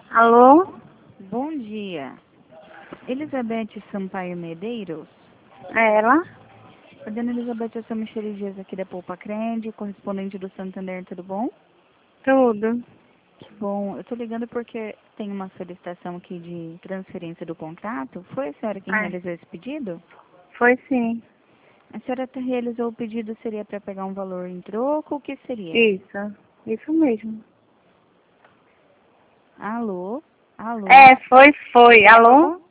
Alô? Bom dia. Elizabeth Sampaio Medeiros? É ela? A dona Elizabeth, eu sou Michele Dias aqui da Poupa Crende, correspondente do Santander, tudo bom? Tudo. Que bom. Eu tô ligando porque tem uma solicitação aqui de transferência do contrato. Foi a senhora quem É, realizou esse pedido? foi sim. A senhora realizou o pedido, seria para pegar um valor em troco? O que seria? Isso mesmo. Alô? Alô? É, foi. Alô?